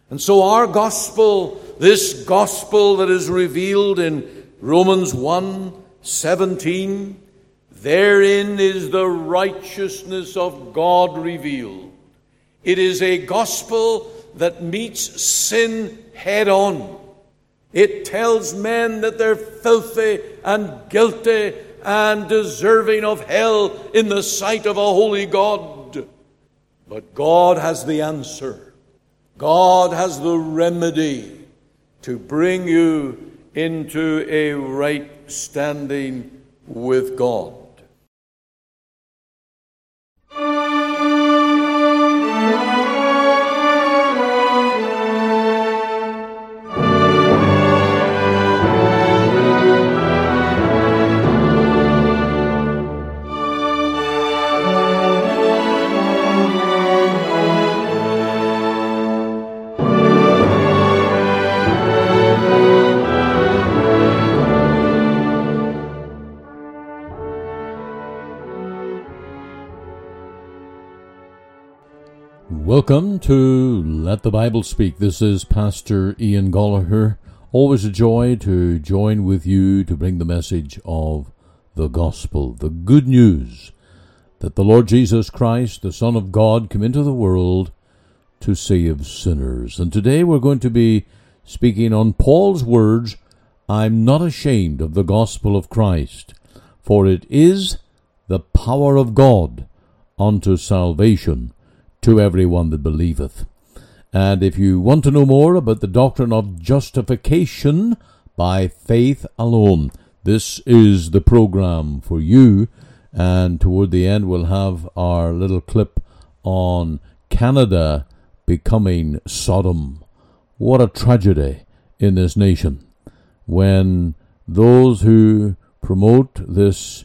And so our gospel, this gospel that is revealed in Romans 1:17, therein is the righteousness of God revealed. It is a gospel that meets sin head on. It tells men that they're filthy and guilty and deserving of hell in the sight of a holy God. But God has the answer. God has the remedy to bring you into a right standing with God. Welcome to Let the Bible Speak. This is Pastor Ian Gallagher. Always a joy to join with you to bring the message of the gospel, the good news that the Lord Jesus Christ, the Son of God, came into the world to save sinners. And today we're going to be speaking on Paul's words, I'm not ashamed of the gospel of Christ, for it is the power of God unto salvation to everyone that believeth. And if you want to know more about the doctrine of justification by faith alone, this is the program for you. And toward the end we'll have our little clip on Canada becoming Sodom. What a tragedy in this nation when those who promote this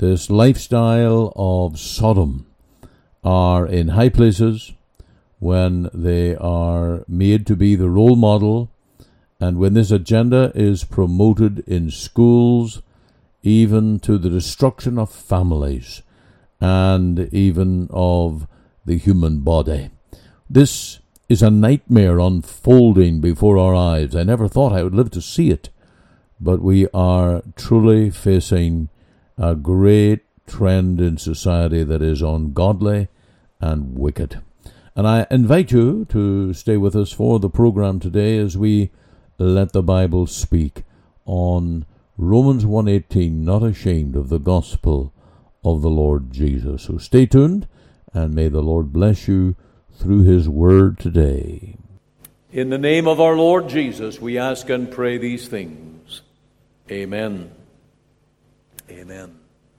lifestyle of Sodom are in high places, when they are made to be the role model, and when this agenda is promoted in schools, even to the destruction of families and even of the human body. This is a nightmare unfolding before our eyes. I never thought I would live to see it, but we are truly facing a great trend in society that is ungodly and wicked. And I invite you to stay with us for the program today as we let the Bible speak on Romans 1:18, not ashamed of the gospel of the Lord Jesus. So stay tuned, and may the Lord bless you through his word today. In the name of our Lord Jesus, we ask and pray these things. Amen. Amen.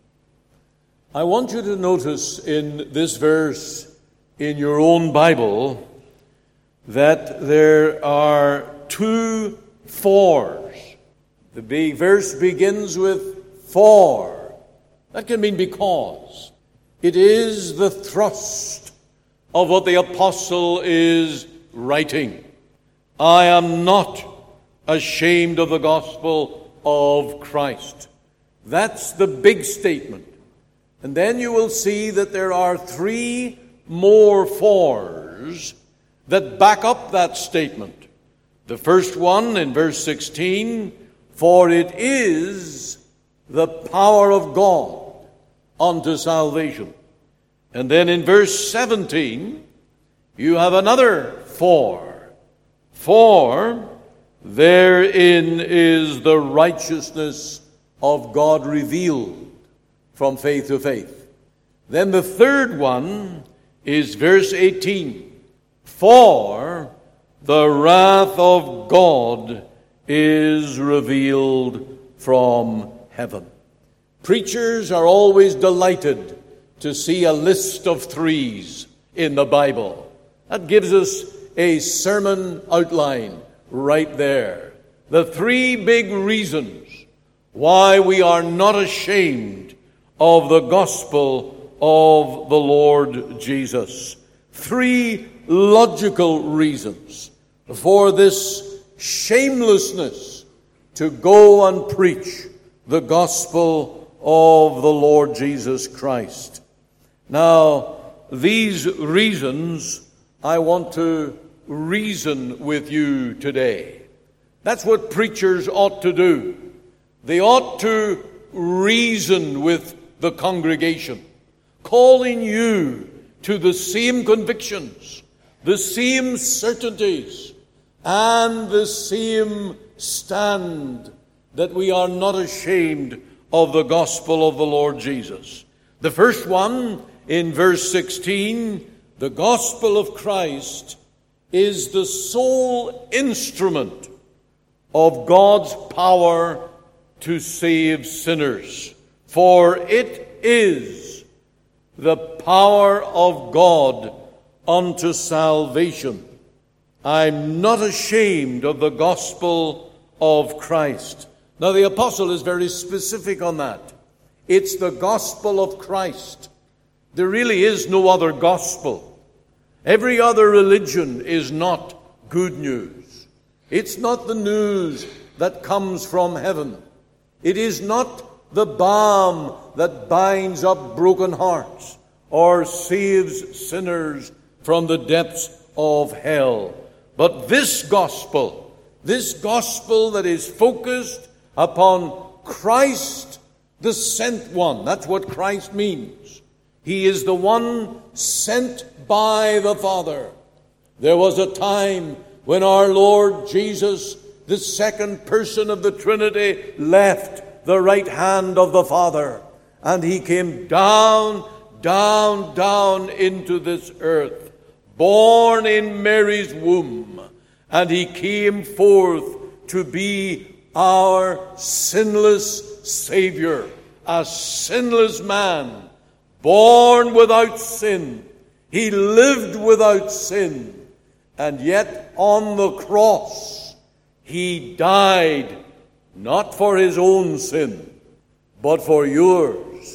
I want you to notice in this verse in your own Bible that there are two fors. The verse begins with for. That can mean because. It is the thrust of what the apostle is writing. I am not ashamed of the gospel of Christ. That's the big statement. And then you will see that there are three more fors that back up that statement. The first one in verse 16, for it is the power of God unto salvation. And then in verse 17, you have another for. For therein is the righteousness of God revealed from faith to faith. Then the third one is verse 18. For the wrath of God is revealed from heaven. Preachers are always delighted to see a list of threes in the Bible. That gives us a sermon outline right there. The three big reasons why we are not ashamed of the gospel of the Lord Jesus. Three logical reasons for this shamelessness to go and preach the gospel of the Lord Jesus Christ. Now, these reasons I want to reason with you today. That's what preachers ought to do. They ought to reason with the congregation, calling you to the same convictions, the same certainties, and the same stand, that we are not ashamed of the gospel of the Lord Jesus. The first one, in verse 16, the gospel of Christ is the sole instrument of God's power to save sinners. For it is the power of God unto salvation. I'm not ashamed of the gospel of Christ. Now the apostle is very specific on that. It's the gospel of Christ. There really is no other gospel. Every other religion is not good news. It's not the news that comes from heaven. It is not the balm that binds up broken hearts or saves sinners from the depths of hell. But this gospel that is focused upon Christ, the sent one. That's what Christ means. He is the one sent by the Father. There was a time when our Lord Jesus, the second person of the Trinity, left the right hand of the Father, and he came down into this earth, born in Mary's womb, and he came forth to be our sinless Savior, a sinless man, born without sin. He lived without sin, and yet on the cross he died not for his own sin, but for yours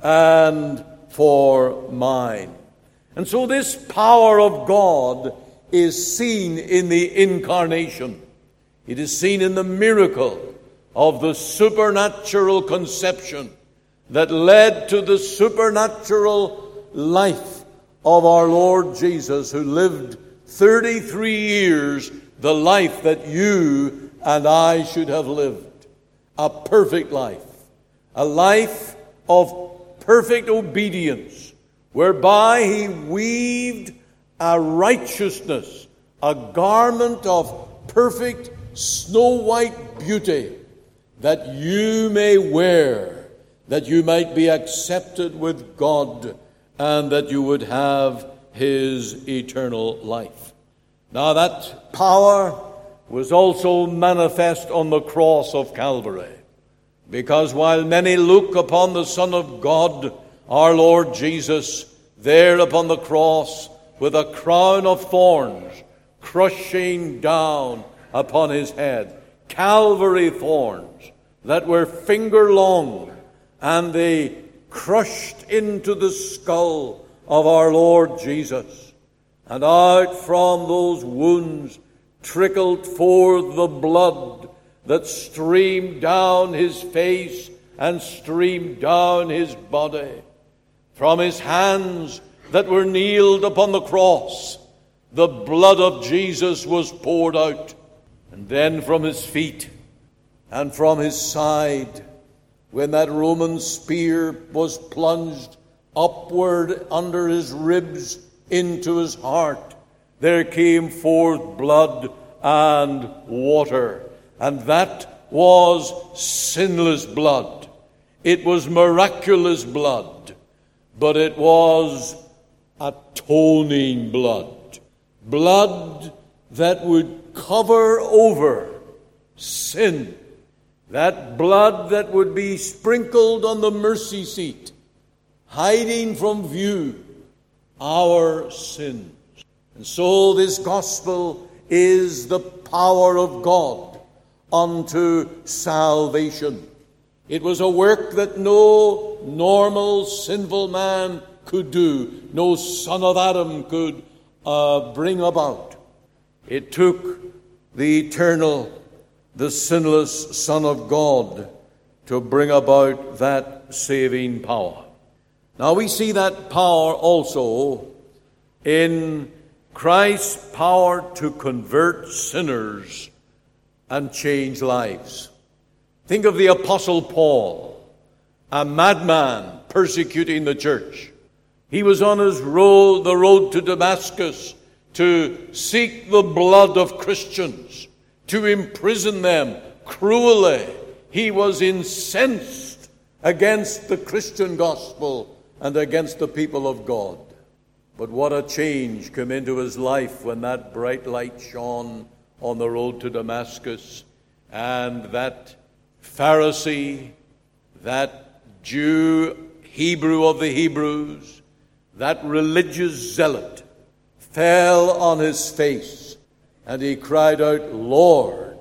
and for mine. And so this power of God is seen in the incarnation. It is seen in the miracle of the supernatural conception that led to the supernatural life of our Lord Jesus, who lived 33 years the life that you and I should have lived. A perfect life. A life of perfect obedience, whereby he weaved a righteousness, a garment of perfect snow-white beauty, that you may wear, that you might be accepted with God, and that you would have his eternal life. Now that power was also manifest on the cross of Calvary, because while many look upon the Son of God, our Lord Jesus, there upon the cross with a crown of thorns crushing down upon his head, Calvary thorns that were finger long, and they crushed into the skull of our Lord Jesus. And out from those wounds trickled forth the blood that streamed down his face and streamed down his body. From his hands that were nailed upon the cross, the blood of Jesus was poured out. And then from his feet and from his side, when that Roman spear was plunged upward under his ribs into his heart, there came forth blood and water. And that was sinless blood. It was miraculous blood, but it was atoning blood. Blood that would cover over sin. That blood that would be sprinkled on the mercy seat, hiding from view our sins. And so this gospel is the power of God unto salvation. It was a work that no normal sinful man could do, no son of Adam could bring about. It took the eternal, the sinless Son of God to bring about that saving power. Now we see that power also in Christ's power to convert sinners and change lives. Think of the Apostle Paul, a madman persecuting the church. He was on the road to Damascus, to seek the blood of Christians, to imprison them cruelly. He was incensed against the Christian gospel and against the people of God. But what a change came into his life when that bright light shone on the road to Damascus, and that Pharisee, that Jew, Hebrew of the Hebrews, that religious zealot, fell on his face, and he cried out, "Lord,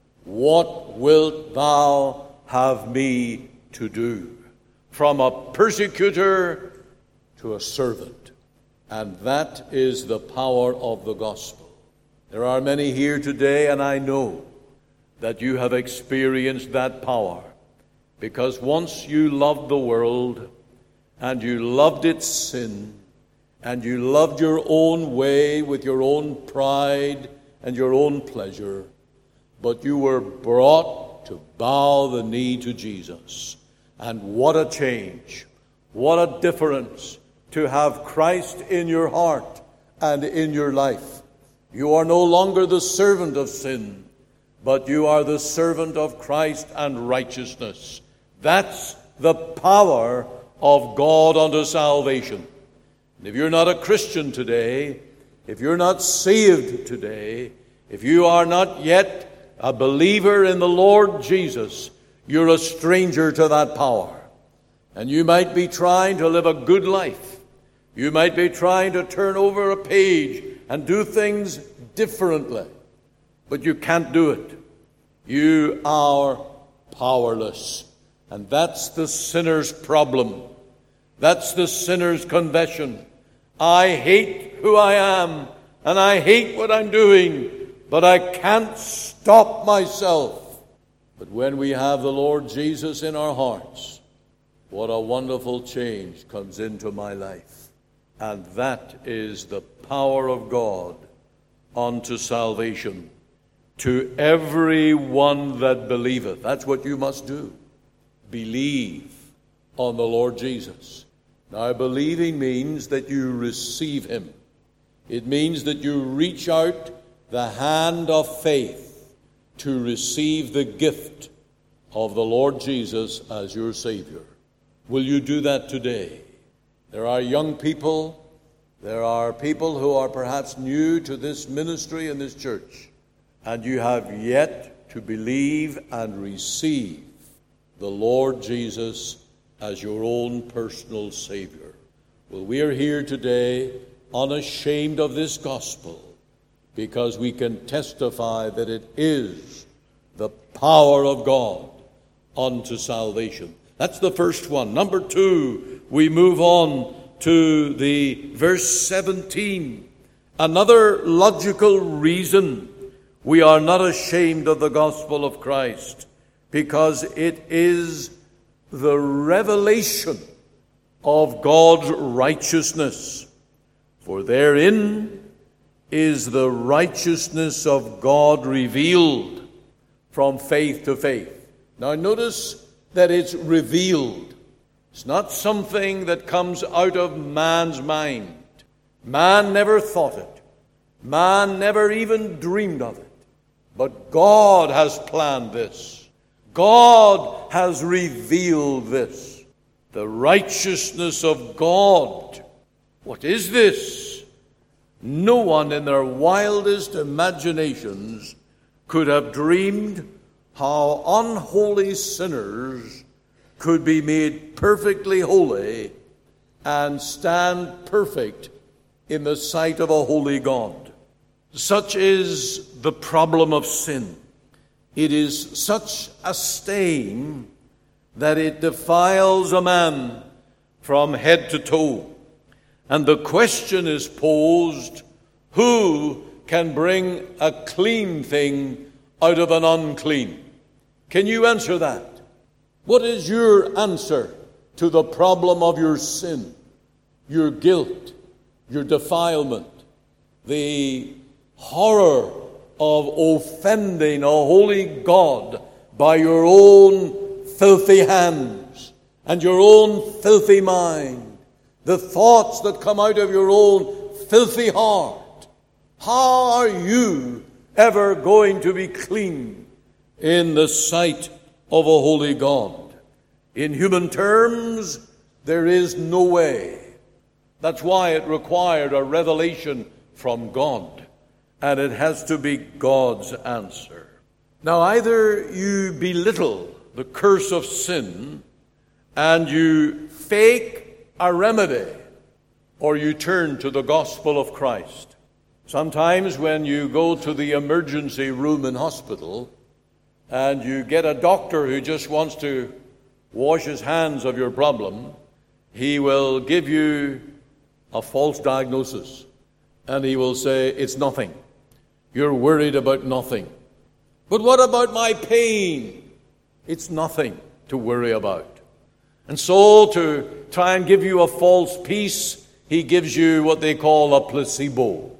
what wilt thou have me to do?" From a persecutor to a servant. And that is the power of the gospel. There are many here today, and I know that you have experienced that power, because once you loved the world, and you loved its sin, and you loved your own way with your own pride and your own pleasure, but you were brought to bow the knee to Jesus. And what a change, what a difference to have Christ in your heart and in your life. You are no longer the servant of sin, but you are the servant of Christ and righteousness. That's the power of God unto salvation. And if you're not a Christian today, if you're not saved today, if you are not yet a believer in the Lord Jesus, you're a stranger to that power. And you might be trying to live a good life. You might be trying to turn over a page and do things differently, but you can't do it. You are powerless. And that's the sinner's problem. That's the sinner's confession. I hate who I am, and I hate what I'm doing, but I can't stop myself. But when we have the Lord Jesus in our hearts, what a wonderful change comes into my life. And that is the power of God unto salvation. To every one that believeth. That's what you must do. Believe on the Lord Jesus. Now, believing means that you receive him. It means that you reach out the hand of faith to receive the gift of the Lord Jesus as your Savior. Will you do that today? There are young people, there are people who are perhaps new to this ministry and this church, and you have yet to believe and receive the Lord Jesus as your own personal Savior. Well, we are here today unashamed of this gospel, because we can testify that it is the power of God unto salvation. That's the first one. Number two, we move on to the verse 17. Another logical reason we are not ashamed of the gospel of Christ, because it is the revelation of God's righteousness. For therein is the righteousness of God revealed from faith to faith. Now notice that it's revealed. It's not something that comes out of man's mind. Man never thought it. Man never even dreamed of it. But God has planned this. God has revealed this. The righteousness of God. What is this? No one in their wildest imaginations could have dreamed how unholy sinners could be made perfectly holy and stand perfect in the sight of a holy God. Such is the problem of sin. It is such a stain that it defiles a man from head to toe. And the question is posed, who can bring a clean thing out of an unclean? Can you answer that? What is your answer to the problem of your sin, your guilt, your defilement? the horror of offending a holy God by your own filthy hands and your own filthy mind, the thoughts that come out of your own filthy heart. How are you ever going to be clean in the sight of a holy God? In human terms, there is no way. That's why it required a revelation from God, and it has to be God's answer. Now, either you belittle the curse of sin and you fake a remedy, or you turn to the gospel of Christ. Sometimes when you go to the emergency room in hospital and you get a doctor who just wants to wash his hands of your problem, he will give you a false diagnosis. And he will say, it's nothing. You're worried about nothing. But what about my pain? It's nothing to worry about. And so to try and give you a false peace, he gives you what they call a placebo,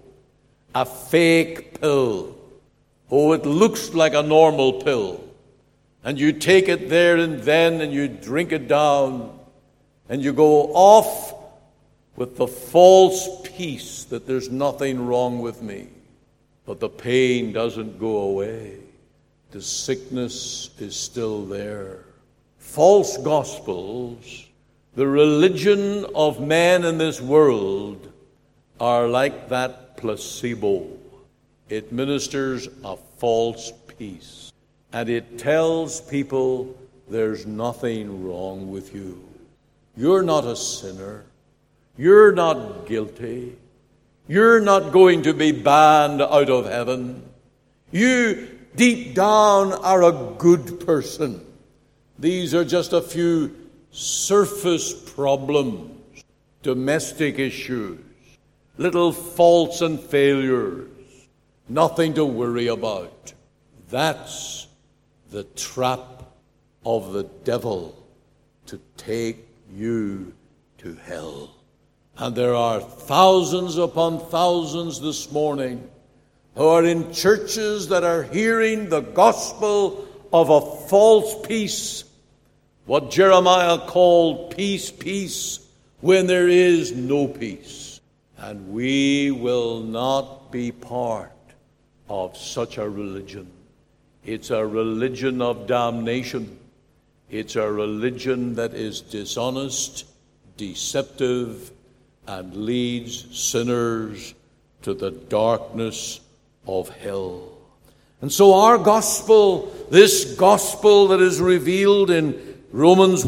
a fake pill. Oh, it looks like a normal pill. And you take it there and then and you drink it down and you go off with the false peace that there's nothing wrong with me. But the pain doesn't go away. The sickness is still there. False gospels, the religion of man in this world, are like that placebo. It ministers a false peace. And it tells people there's nothing wrong with you. You're not a sinner. You're not guilty. You're not going to be banned out of heaven. You, deep down, are a good person. These are just a few surface problems, domestic issues, little faults and failures, nothing to worry about. That's the trap of the devil to take you to hell. And there are thousands upon thousands this morning who are in churches that are hearing the gospel of a false peace, what Jeremiah called peace, peace, when there is no peace. And we will not be part of such a religion. It's a religion of damnation. It's a religion that is dishonest, deceptive, and leads sinners to the darkness of hell. And so our gospel, this gospel that is revealed in Romans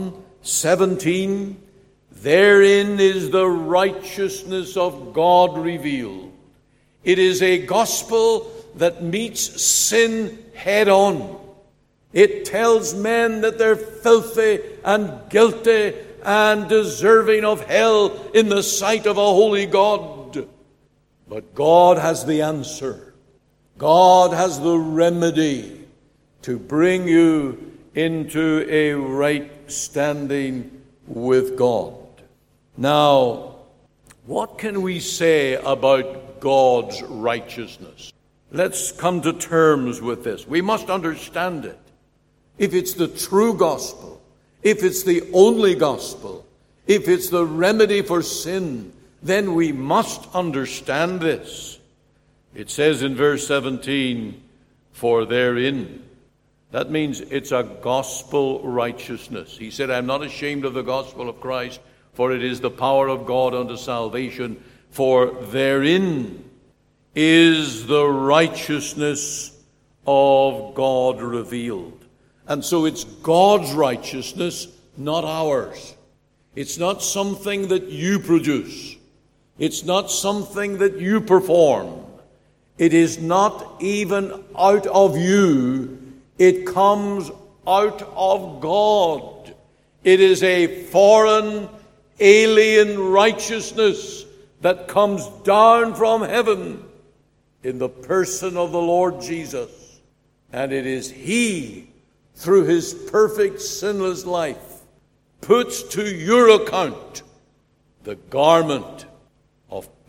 1:17, therein is the righteousness of God revealed. It is a gospel that meets sin head on. It tells men that they're filthy and guilty and deserving of hell in the sight of a holy God. But God has the answer. God has the remedy to bring you into a right standing with God. Now, what can we say about God's righteousness? Let's come to terms with this. We must understand it. If it's the true gospel, if it's the only gospel, if it's the remedy for sin, then we must understand this. It says in verse 17, for therein. That means it's a gospel righteousness. He said, I'm not ashamed of the gospel of Christ, for it is the power of God unto salvation. For therein is the righteousness of God revealed. And so it's God's righteousness, not ours. It's not something that you produce. It's not something that you perform. It is not even out of you. It comes out of God. It is a foreign, alien righteousness that comes down from heaven in the person of the Lord Jesus. And it is He, through His perfect sinless life, puts to your account the garment of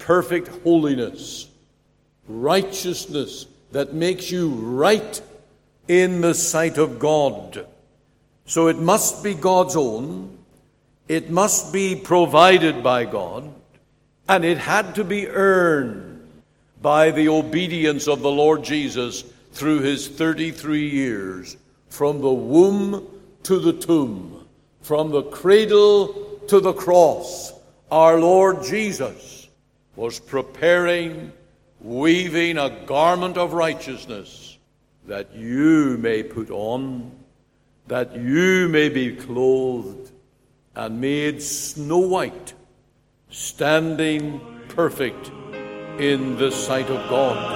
perfect holiness, righteousness that makes you right in the sight of God. So it must be God's own, it must be provided by God, and it had to be earned by the obedience of the Lord Jesus through his 33 years, from the womb to the tomb, from the cradle to the cross. Our Lord Jesus was preparing, weaving a garment of righteousness that you may put on, that you may be clothed and made snow white, standing perfect in the sight of God.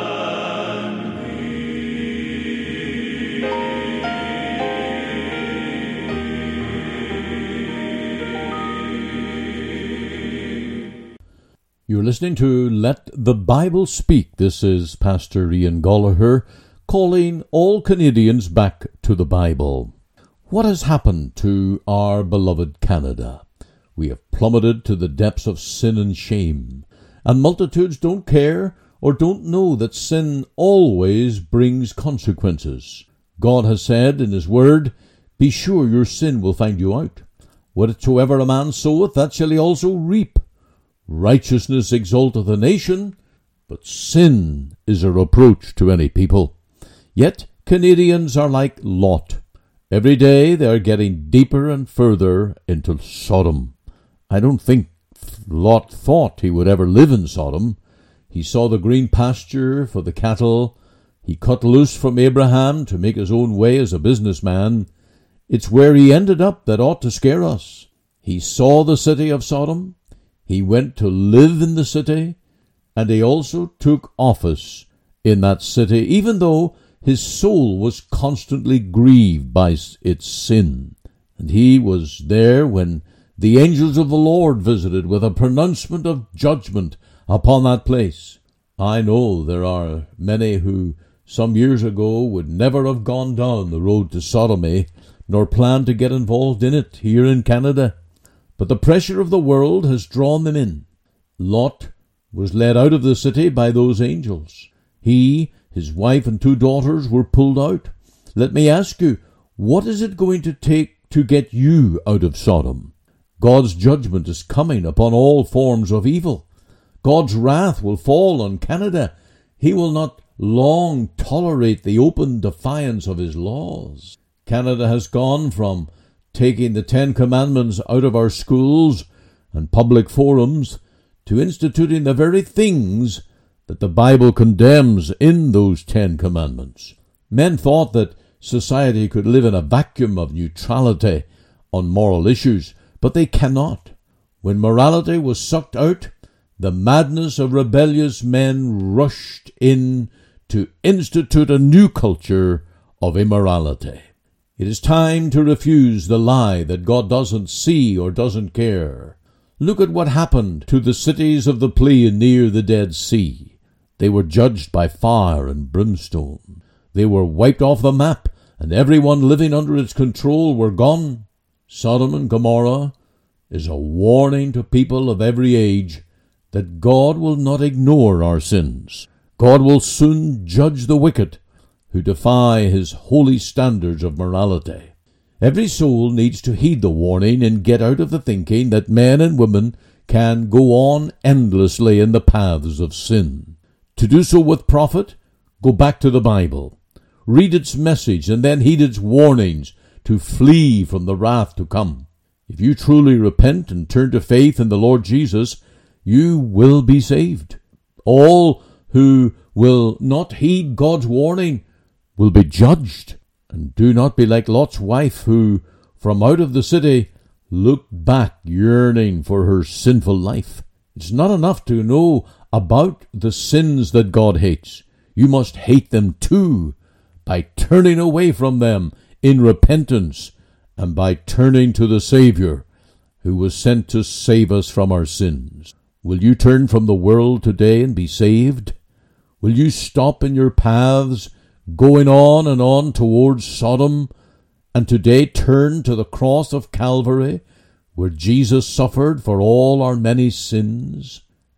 You're listening to Let the Bible Speak. This is Pastor Ian Gollaher calling all Canadians back to the Bible. What has happened to our beloved Canada? We have plummeted to the depths of sin and shame, and multitudes don't care or don't know that sin always brings consequences. God has said in his word, "Be sure your sin will find you out. Whatsoever a man soweth, that shall he also reap. Righteousness exalteth a nation, but sin is a reproach to any people." Yet Canadians are like Lot. Every day they are getting deeper and further into Sodom. I don't think Lot thought he would ever live in Sodom. He saw the green pasture for the cattle. He cut loose from Abraham to make his own way as a businessman. It's where he ended up that ought to scare us. He saw the city of Sodom. He went to live in the city, and he also took office in that city, even though his soul was constantly grieved by its sin. And he was there when the angels of the Lord visited with a pronouncement of judgment upon that place. I know there are many who some years ago would never have gone down the road to sodomy, nor planned to get involved in it here in Canada. But the pressure of the world has drawn them in. Lot was led out of the city by those angels. He, his wife, and 2 daughters were pulled out. Let me ask you, what is it going to take to get you out of Sodom? God's judgment is coming upon all forms of evil. God's wrath will fall on Canada. He will not long tolerate the open defiance of his laws. Canada has gone from taking the 10 Commandments out of our schools and public forums to instituting the very things that the Bible condemns in those 10 Commandments. Men thought that society could live in a vacuum of neutrality on moral issues, but they cannot. When morality was sucked out, the madness of rebellious men rushed in to institute a new culture of immorality. It is time to refuse the lie that God doesn't see or doesn't care. Look at what happened to the cities of the plain near the Dead Sea. They were judged by fire and brimstone. They were wiped off the map, and everyone living under its control were gone. Sodom and Gomorrah is a warning to people of every age that God will not ignore our sins. God will soon judge the wicked who defy his holy standards of morality. Every soul needs to heed the warning and get out of the thinking that men and women can go on endlessly in the paths of sin. To do so with profit, go back to the Bible. Read its message and then heed its warnings to flee from the wrath to come. If you truly repent and turn to faith in the Lord Jesus, you will be saved. All who will not heed God's warning will be judged. And do not be like Lot's wife, who, from out of the city, looked back yearning for her sinful life. It's not enough to know about the sins that God hates. You must hate them too, by turning away from them in repentance and by turning to the Savior, who was sent to save us from our sins. Will you turn from the world today and be saved? Will you stop in your paths, going on and on towards Sodom, and today turn to the cross of Calvary, where Jesus suffered for all our many sins?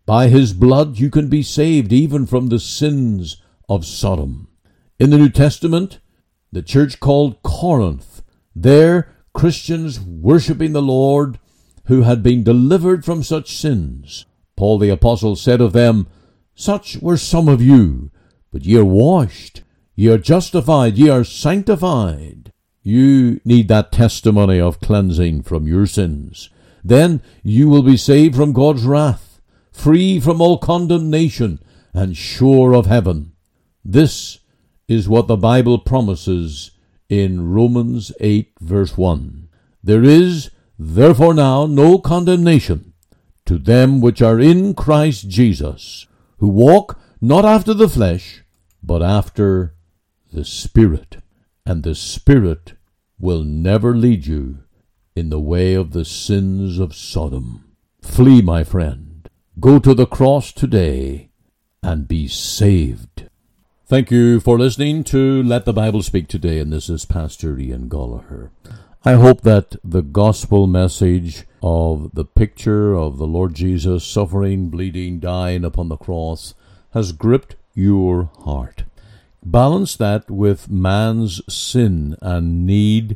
By his blood you can be saved even from the sins of Sodom. In the New Testament, the church called Corinth, there Christians worshipping the Lord who had been delivered from such sins. Paul the Apostle said of them, "Such were some of you, but ye are washed, ye are justified, ye are sanctified." You need that testimony of cleansing from your sins. Then you will be saved from God's wrath, free from all condemnation, and sure of heaven. This is what the Bible promises in Romans 8, verse 1. There is therefore now no condemnation to them which are in Christ Jesus, who walk not after the flesh, but after the Spirit. And the Spirit will never lead you in the way of the sins of Sodom. Flee, my friend. Go to the cross today and be saved. Thank you for listening to Let the Bible Speak today, and this is Pastor Ian Gollaher. I hope that the gospel message of the picture of the Lord Jesus suffering, bleeding, dying upon the cross has gripped your heart. Balance that with man's sin and need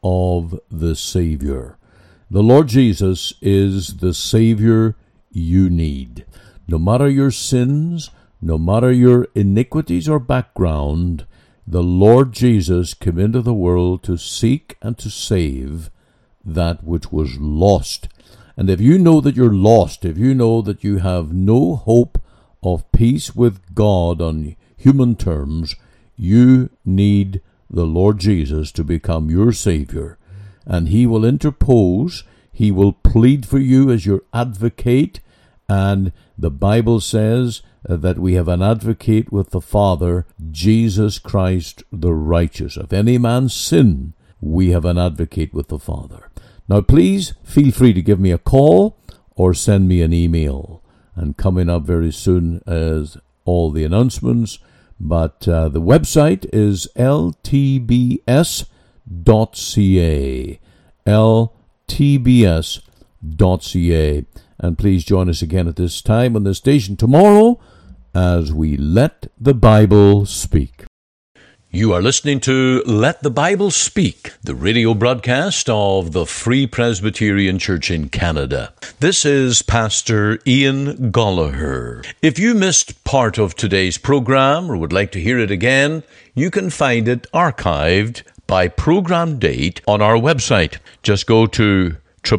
of the Savior. The Lord Jesus is the Savior you need. No matter your sins, no matter your iniquities or background, the Lord Jesus came into the world to seek and to save that which was lost. And if you know that you're lost, if you know that you have no hope of peace with God on human terms, you need the Lord Jesus to become your Savior. And He will interpose, He will plead for you as your advocate, and the Bible says that we have an advocate with the Father, Jesus Christ the righteous. If any man sin, we have an advocate with the Father. Now please feel free to give me a call or send me an email. And coming up very soon as all the announcements, but the website is ltbs.ca, ltbs.ca. And please join us again at this time on the station tomorrow as we Let the Bible Speak. You are listening to Let the Bible Speak, the radio broadcast of the Free Presbyterian Church in Canada. This is Pastor Ian Gollaher. If you missed part of today's program or would like to hear it again, you can find it archived by program date on our website. Just go to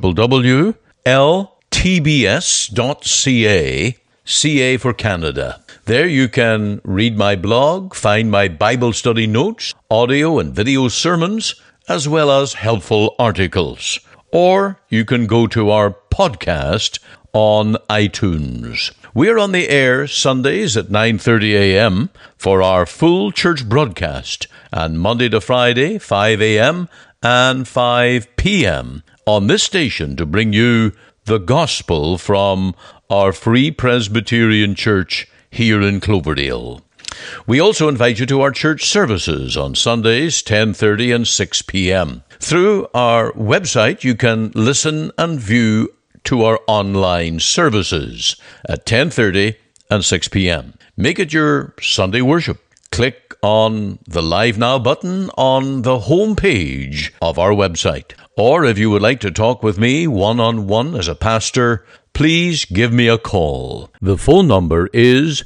www.ltbs.ca, CA for Canada. There you can read my blog, find my Bible study notes, audio and video sermons, as well as helpful articles. Or you can go to our podcast on iTunes. We're on the air Sundays at 9:30 a.m. for our full church broadcast, and Monday to Friday, 5 a.m. and 5 p.m. on this station to bring you the gospel from our Free Presbyterian Church here in Cloverdale. We also invite you to our church services on Sundays, 10:30 and 6 p.m. Through our website, you can listen and view to our online services at 10:30 and 6 p.m. Make it your Sunday worship. Click on the Live Now button on the home page of our website. Or if you would like to talk with me one-on-one as a pastor, please give me a call. The phone number is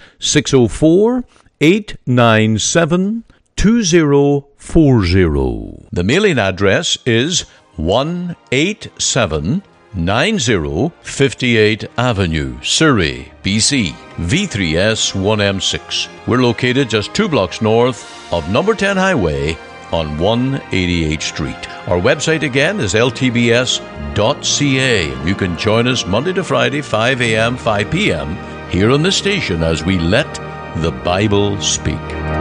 604-897-2040. The mailing address is 18790 58th Avenue, Surrey, BC, V3S1M6. We're located just 2 blocks north of number 10 Highway on 188th Street. Our website again is ltbs.ca. You can join us Monday to Friday, 5 a.m., 5 p.m. here on the station as we let the Bible speak.